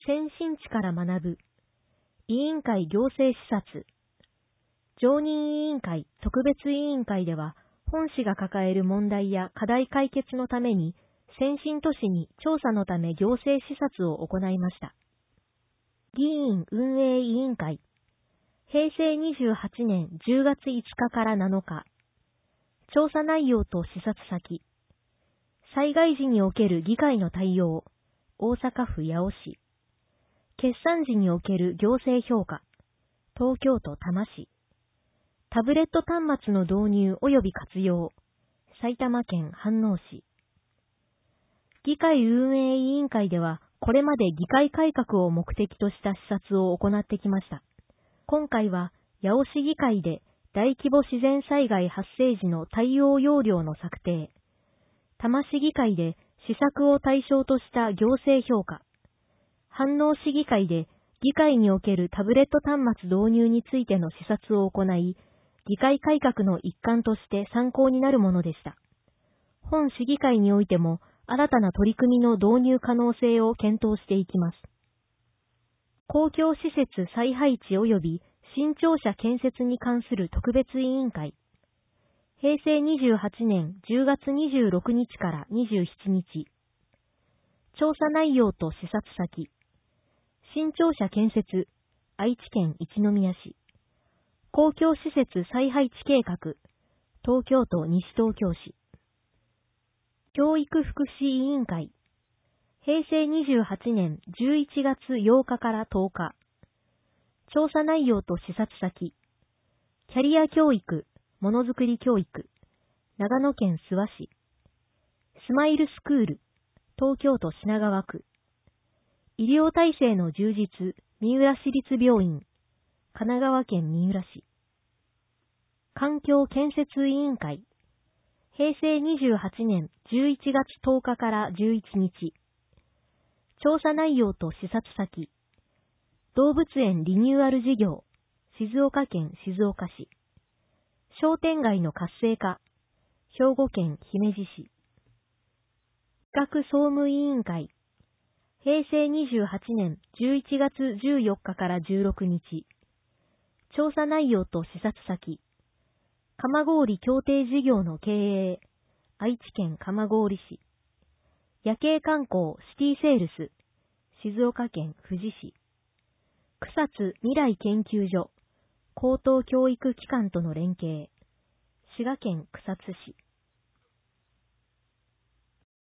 先進地から学ぶ。委員会行政視察。常任委員会特別委員会では、本市が抱える問題や課題解決のために、先進都市に調査のため行政視察を行いました。議員運営委員会。平成28年10月5日から7日。調査内容と視察先。災害時における議会の対応。大阪府八尾市。決算時における行政評価。東京都多摩市。タブレット端末の導入及び活用。埼玉県飯能市。議会運営委員会では、これまで議会改革を目的とした視察を行ってきました。今回は、八尾市議会で大規模自然災害発生時の対応要領の策定。多摩市議会で施策を対象とした行政評価。飯能市議会で議会におけるタブレット端末導入についての視察を行い、議会改革の一環として参考になるものでした。本市議会においても新たな取り組みの導入可能性を検討していきます。公共施設再配置及び新庁舎建設に関する特別委員会。平成28年10月26日から27日。調査内容と視察先。新庁舎建設、愛知県一宮市。公共施設再配置計画、東京都西東京市。教育福祉委員会。平成28年11月8日から10日。調査内容と視察先。キャリア教育、ものづくり教育、長野県諏訪市。スマイルスクール、東京都品川区。医療体制の充実、三浦市立病院、神奈川県三浦市。環境建設委員会。平成28年11月10日から11日。調査内容と視察先。動物園リニューアル事業、静岡県静岡市。商店街の活性化、兵庫県姫路市。企画総務委員会。平成28年11月14日から16日。調査内容と視察先。蒲郡協定事業の経営、愛知県蒲郡市。夜景観光シティセールス、静岡県富士市。草津未来研究所、高等教育機関との連携、滋賀県草津市。